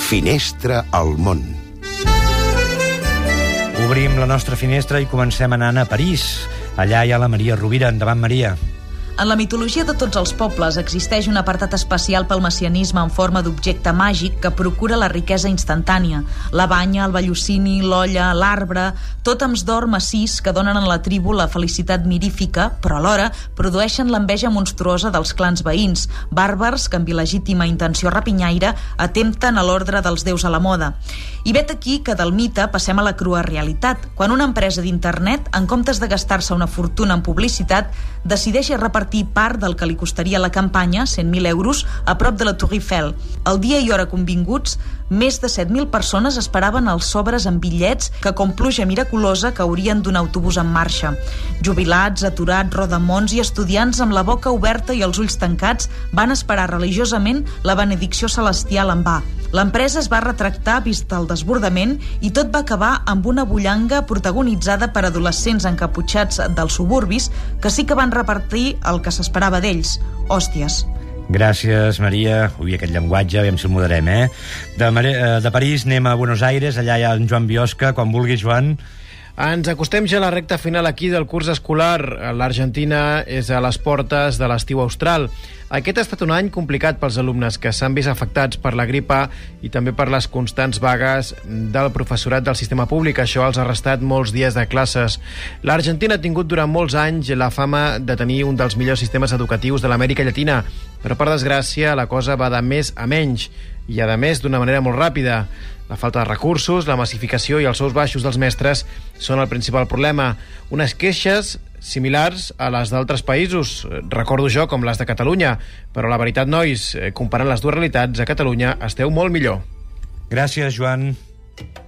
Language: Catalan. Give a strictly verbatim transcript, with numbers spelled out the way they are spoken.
Finestra al món. Obrim la nostra finestra i comencem anant a París. Allà hi ha la Maria Rovira. Endavant, Maria. En la mitologia de tots els pobles existeix un apartat especial pel messianisme en forma d'objecte màgic que procura la riquesa instantània. La banya, el ballocini, l'olla, l'arbre, tòtems d'or massís que donen a la tribu la felicitat mirífica, però alhora produeixen l'enveja monstruosa dels clans veïns, bàrbars que amb il·legítima intenció rapinyaire atempten a l'ordre dels déus a la moda. I vet aquí que del mite passem a la crua realitat, quan una empresa d'internet, en comptes de gastar-se una fortuna en publicitat, decideix repartir part del que li costaria la campanya, cent mil euros, a prop de la Tour Eiffel. El dia i hora convinguts, més de set mil persones esperaven els sobres amb bitllets que, com pluja miraculosa, caurien d'un autobús en marxa. Jubilats, aturats, rodamons i estudiants amb la boca oberta i els ulls tancats van esperar religiosament la benedicció celestial en va. L'empresa es va retractar vist el desbordament i tot va acabar amb una bullanga protagonitzada per adolescents encaputxats dels suburbis que sí que van repartir el que s'esperava d'ells, hòsties. Gràcies, Maria. Ui, aquest llenguatge, aviam si el moderem, eh? De, Mar- de París anem a Buenos Aires, allà hi ha en Joan Biosca. Quan vulguis, Joan. Ens acostem ja a la recta final aquí del curs escolar. L'Argentina és a les portes de l'estiu austral. Aquest ha estat un any complicat pels alumnes que s'han vist afectats per la gripa i també per les constants vagues del professorat del sistema públic. Això els ha restat molts dies de classes. L'Argentina ha tingut durant molts anys la fama de tenir un dels millors sistemes educatius de l'Amèrica Llatina, però per desgràcia la cosa va de més a menys i a més d'una manera molt ràpida. La falta de recursos, la massificació i els sous baixos dels mestres són el principal problema. Unes queixes similars a les d'altres països, recordo jo, com les de Catalunya, però la veritat, nois, comparant les dues realitats, a Catalunya esteu molt millor. Gràcies, Joan.